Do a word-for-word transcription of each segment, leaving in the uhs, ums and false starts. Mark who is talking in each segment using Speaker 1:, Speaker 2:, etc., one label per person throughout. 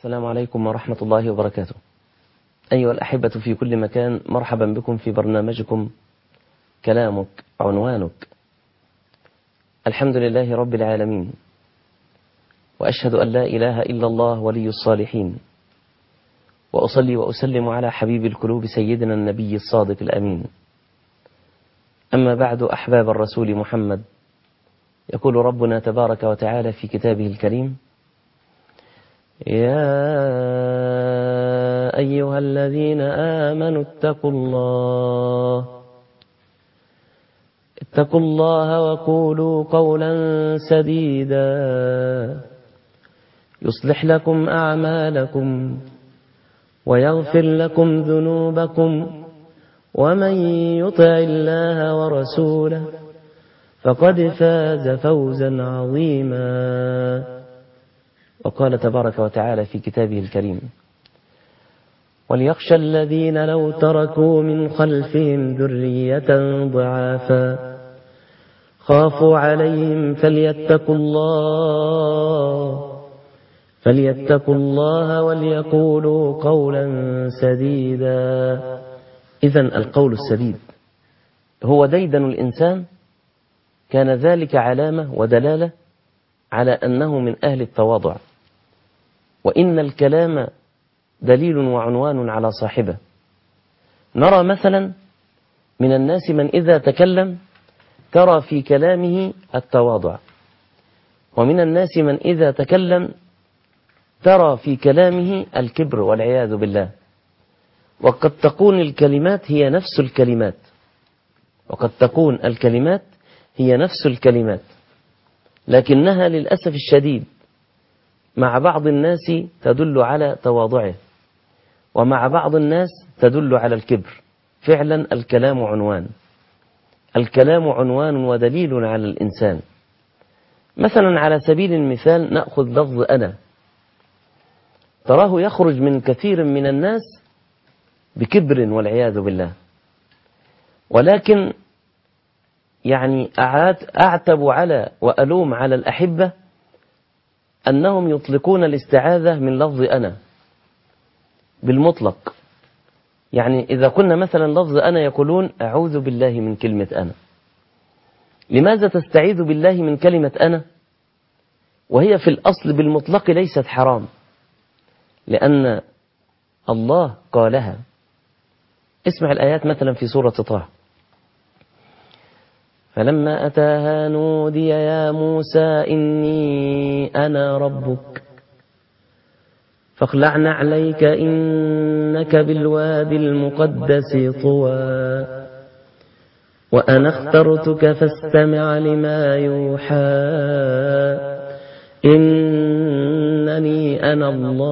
Speaker 1: السلام عليكم ورحمة الله وبركاته. أيها الأحبة في كل مكان، مرحبا بكم في برنامجكم كلامك عنوانك. الحمد لله رب العالمين، وأشهد أن لا إله إلا الله ولي الصالحين، وأصلي وأسلم على حبيب القلوب سيدنا النبي الصادق الأمين. أما بعد، أحباب الرسول محمد، يقول ربنا تبارك وتعالى في كتابه الكريم: يا أيها الذين آمنوا اتقوا الله اتقوا الله وقولوا قولا سديدا يصلح لكم أعمالكم ويغفر لكم ذنوبكم، ومن يطع الله ورسوله فقد فاز فوزا عظيما. وقال تبارك وتعالى في كتابه الكريم: وليخشى الذين لو تركوا من خلفهم ذرية ضعافا خافوا عليهم فليتقوا الله فليتقوا الله وليقولوا قولا سديدا. إذن القول السديد هو ديدن الإنسان، كان ذلك علامة ودلالة على أنه من أهل التواضع، وإن الكلام دليل وعنوان على صاحبه. نرى مثلا من الناس من إذا تكلم ترى في كلامه التواضع، ومن الناس من إذا تكلم ترى في كلامه الكبر والعياذ بالله. وقد تكون الكلمات هي نفس الكلمات وقد تكون الكلمات هي نفس الكلمات لكنها للأسف الشديد مع بعض الناس تدل على تواضعه، ومع بعض الناس تدل على الكبر. فعلا الكلام عنوان الكلام عنوان ودليل على الإنسان. مثلا على سبيل المثال نأخذ لفظ أنا، تراه يخرج من كثير من الناس بكبر والعياذ بالله، ولكن يعني أعتب على وألوم على الأحبة أنهم يطلقون الاستعاذة من لفظ أنا بالمطلق. يعني إذا كنا مثلا لفظ أنا يقولون أعوذ بالله من كلمة أنا. لماذا تستعيذ بالله من كلمة أنا وهي في الأصل بالمطلق ليست حرام؟ لأن الله قالها. اسمع الآيات مثلا في سورة طه: فلما أتاها نودي يا موسى إني أنا ربك فاخلع نعليك إنك بالوادي المقدس طوى وأنا اخترتك فاستمع لما يوحى إنني أنا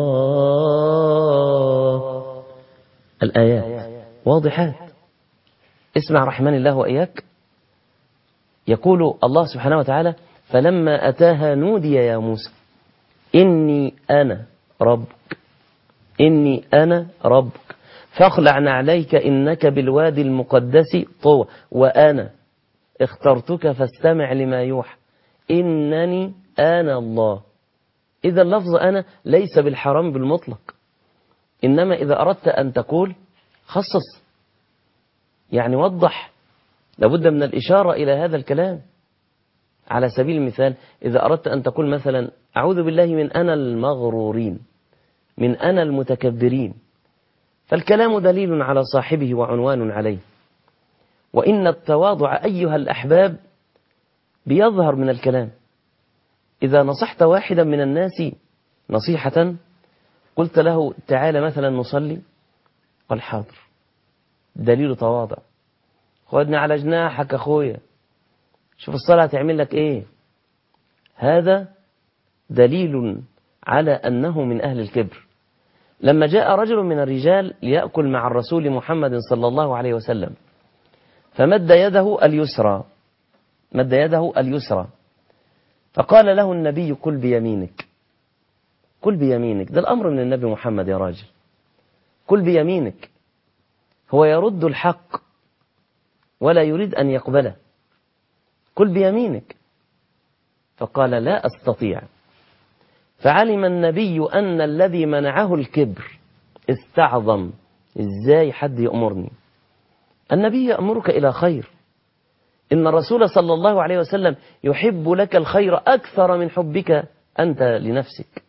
Speaker 1: الله. الآيات واضحات. اسمع رحمن الله وإياك. يقول الله سبحانه وتعالى: فلما أتاها نودي يا موسى إني أنا ربك إني أنا ربك فاخلع نعليك إنك بالوادي المقدس طوى وأنا اخترتك فاستمع لما يوحى إنني أنا الله. إذا اللفظ أنا ليس بالحرام بالمطلق، إنما إذا أردت أن تقول خصص، يعني وضح، لابد من الإشارة إلى هذا الكلام. على سبيل المثال إذا أردت أن تقول مثلا أعوذ بالله من أنا المغرورين، من أنا المتكبرين، فالكلام دليل على صاحبه وعنوان عليه. وإن التواضع أيها الأحباب بيظهر من الكلام. إذا نصحت واحدا من الناس نصيحة، قلت له تعالى مثلا نصلي، قال حاضر، دليل تواضع. خدنا على جناحك أخويا، شوف الصلاة تعمل لك إيه. هذا دليل على أنه من أهل الكبر. لما جاء رجل من الرجال ليأكل مع الرسول محمد صلى الله عليه وسلم، فمد يده اليسرى مد يده اليسرى فقال له النبي: كل بيمينك كل بيمينك. ده الأمر من النبي محمد يا راجل، كل بيمينك. هو يرد الحق ولا يريد أن يقبله. كل بيمينك. فقال: لا أستطيع. فعلم النبي أن الذي منعه الكبر استعظم. إزاي حد يأمرني؟ النبي يأمرك إلى خير. إن الرسول صلى الله عليه وسلم يحب لك الخير أكثر من حبك أنت لنفسك.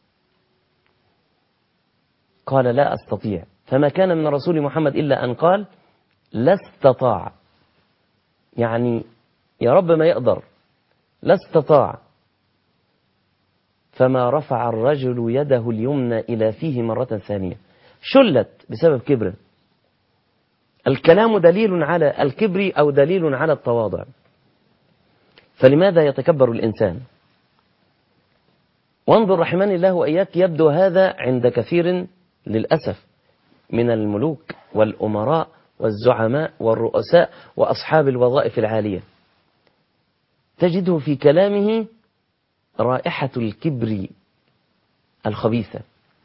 Speaker 1: قال لا أستطيع، فما كان من الرسول محمد إلا أن قال لا استطاع، يعني يا رب ما يقدر، لا استطاع. فما رفع الرجل يده اليمنى إلى فيه مرة ثانية، شلت بسبب كبره. الكلام دليل على الكبر أو دليل على التواضع. فلماذا يتكبر الإنسان؟ وانظر رحمني الله وإياك، يبدو هذا عند كثير للأسف من الملوك والأمراء والزعماء والرؤساء وأصحاب الوظائف العالية، تجده في كلامه رائحة الكبر الخبيثة.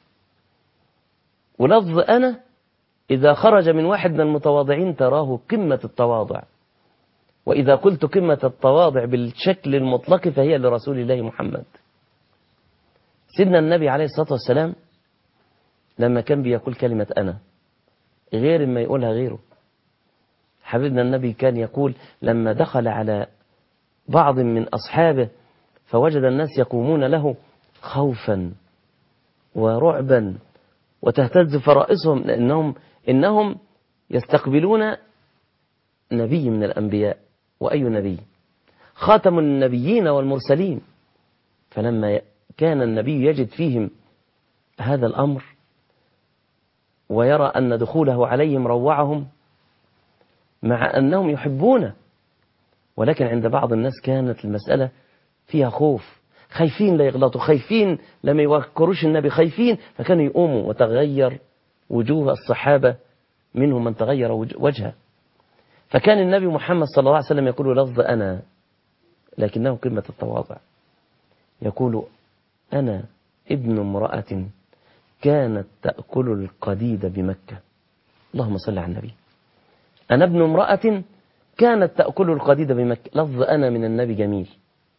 Speaker 1: ولفظ أنا إذا خرج من واحد من المتواضعين تراه قمة التواضع، وإذا قلت قمة التواضع بالشكل المطلق فهي لرسول الله محمد. سيدنا النبي عليه الصلاة والسلام لما كان بيقول كلمة أنا غير ما يقولها غيره. حبيبنا النبي كان يقول لما دخل على بعض من أصحابه فوجد الناس يقومون له خوفا ورعبا وتهتز فرائصهم، لأنهم إنهم يستقبلون نبي من الأنبياء. وأي نبي؟ خاتم النبيين والمرسلين. فلما كان النبي يجد فيهم هذا الأمر ويرى أن دخوله عليهم روعهم، مع أنهم يحبونه، ولكن عند بعض الناس كانت المسألة فيها خوف، خايفين لا يغلطوا، خايفين لما يوكروش النبي، خايفين، فكانوا يقوموا وتغير وجوه الصحابة، منهم من تغير وجهه. فكان النبي محمد صلى الله عليه وسلم يقول لفظ أنا، لكنه قمة التواضع. يقول أنا ابن امرأة كانت تأكل القديد بمكة. اللهم صل على النبي. أنا ابن امرأة كانت تأكل القديد بمكة. لفظ أنا من النبي جميل.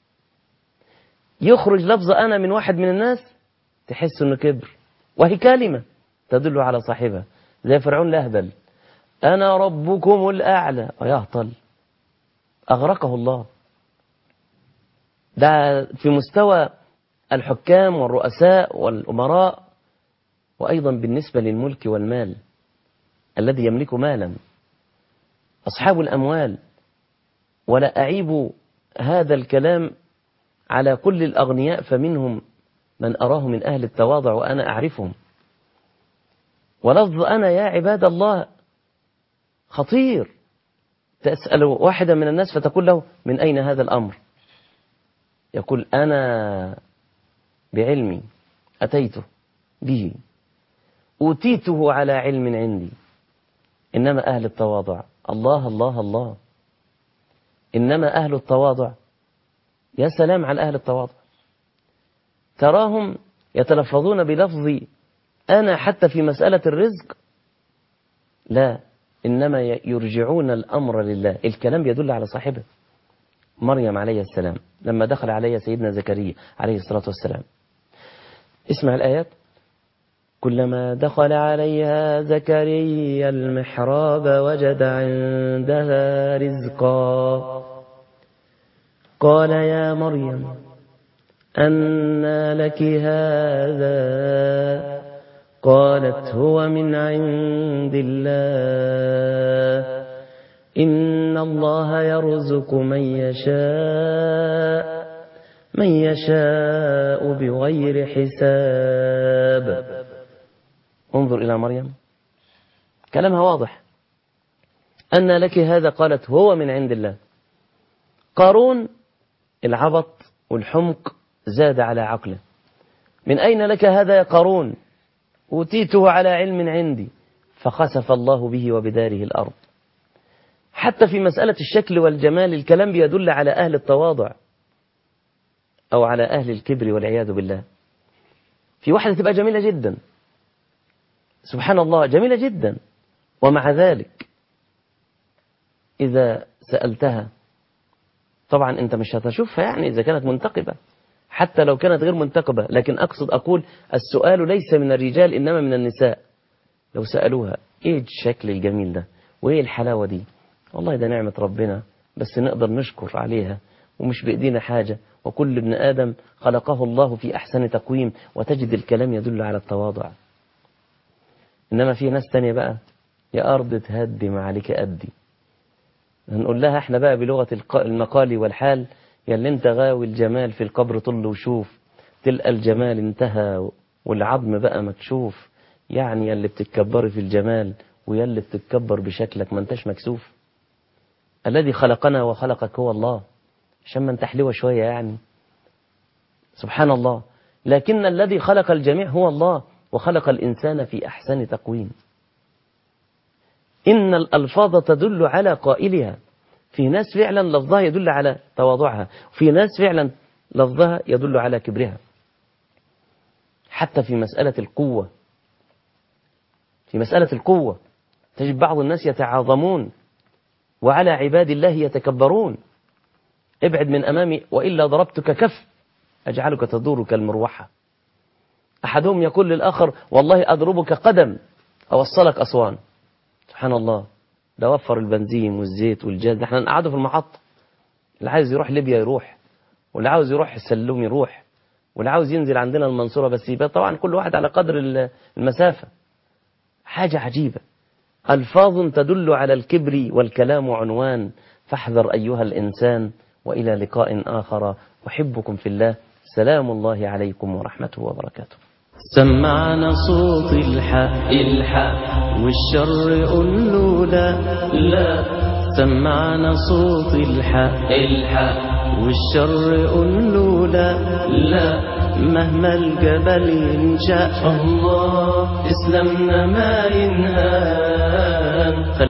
Speaker 1: يخرج لفظ أنا من واحد من الناس تحس أنه كبر، وهي كلمة تدل على صاحبها، زي فرعون الأهبل، أنا ربكم الأعلى، ويهطل، أغرقه الله. ده في مستوى الحكام والرؤساء والأمراء، وأيضا بالنسبة للملك والمال الذي يملك مالا، أصحاب الأموال. ولا أعيب هذا الكلام على كل الأغنياء، فمنهم من أراه من أهل التواضع وأنا أعرفهم. ولفظ أنا يا عباد الله خطير. تسأل واحدا من الناس فتقول له من أين هذا الأمر؟ يقول أنا بعلمي أتيته به، أوتيته على علم عندي. إنما أهل التواضع، الله الله الله، إنما أهل التواضع، يا سلام على أهل التواضع، تراهم يتلفظون بلفظ أنا حتى في مسألة الرزق، لا، إنما يرجعون الأمر لله. الكلام يدل على صاحبه. مريم عليه السلام لما دخل عليها سيدنا زكريا عليه الصلاة والسلام، اسمع الآيات: كلما دخل عليها زكريا المحراب وجد عندها رزقا قال يا مريم أنى لك هذا قالت هو من عند الله إن الله يرزق من يشاء من يشاء بغير حساب. انظر إلى مريم، كلامها واضح. أن لك هذا قالت هو من عند الله. قارون العبط والحمق زاد على عقله. من أين لك هذا يا قارون؟ أوتيته على علم عندي. فخسف الله به وبداره الأرض. حتى في مسألة الشكل والجمال الكلام بيدل على أهل التواضع أو على أهل الكبر والعياذ بالله. في واحدة تبقى جميلة جدا، سبحان الله، جميلة جدا، ومع ذلك إذا سألتها، طبعا أنت مش هتشوفها يعني إذا كانت منتقبة، حتى لو كانت غير منتقبة، لكن أقصد أقول السؤال ليس من الرجال إنما من النساء. لو سألوها إيه الشكل الجميل ده وإيه الحلاوة دي، والله ده نعمة ربنا، بس نقدر نشكر عليها ومش بإيدينا حاجة، وكل ابن آدم خلقه الله في أحسن تقويم، وتجد الكلام يدل على التواضع. إنما في ناس تانية بقى يا أرض تهدي ما عليك أدي. هنقول لها احنا بقى بلغة المقال والحال، يا اللي انت غاوي الجمال في القبر طل وشوف، تلقى الجمال انتهى والعظم بقى مكشوف. يعني يا اللي بتتكبري في الجمال ويا اللي بتتكبر بشكلك ما انتش مكسوف. الذي خلقنا وخلقك هو الله، عشان ما انت حلوة شوية يعني، سبحان الله. لكن الذي خلق الجميع هو الله، وخلق الإنسان في أحسن تقويم. إن الألفاظ تدل على قائلها، في ناس فعلا لفظها يدل على تواضعها، وفي ناس فعلا لفظها يدل على كبرها. حتى في مسألة القوة، في مسألة القوة تجد بعض الناس يتعاظمون وعلى عباد الله يتكبرون. ابعد من أمامي وإلا ضربتك كف أجعلك تدور كالمروحة. أحدهم يقول للآخر والله أضربك قدم أوصلك أسوان. سبحان الله، ده وفر البنزين والزيت والجاز، احنا نقعده في المحطة. اللي عايز يروح ليبيا يروح، واللي عاوز يروح السلوم يروح، واللي عاوز ينزل عندنا المنصورة بس يبقى طبعا كل واحد على قدر المسافة. حاجة عجيبة، ألفاظ تدل على الكبر والكلام عنوان، فاحذر أيها الإنسان، وإلى لقاء آخر، أحبكم في الله، سلام الله عليكم ورحمته وبركاته.
Speaker 2: سمعنا صوت الحق الحق والشر قوله لا لا. سمعنا صوت الحق الحق والشر قوله لا لا. مهما الجبل ينشأ الله إسلامنا ما ينهى.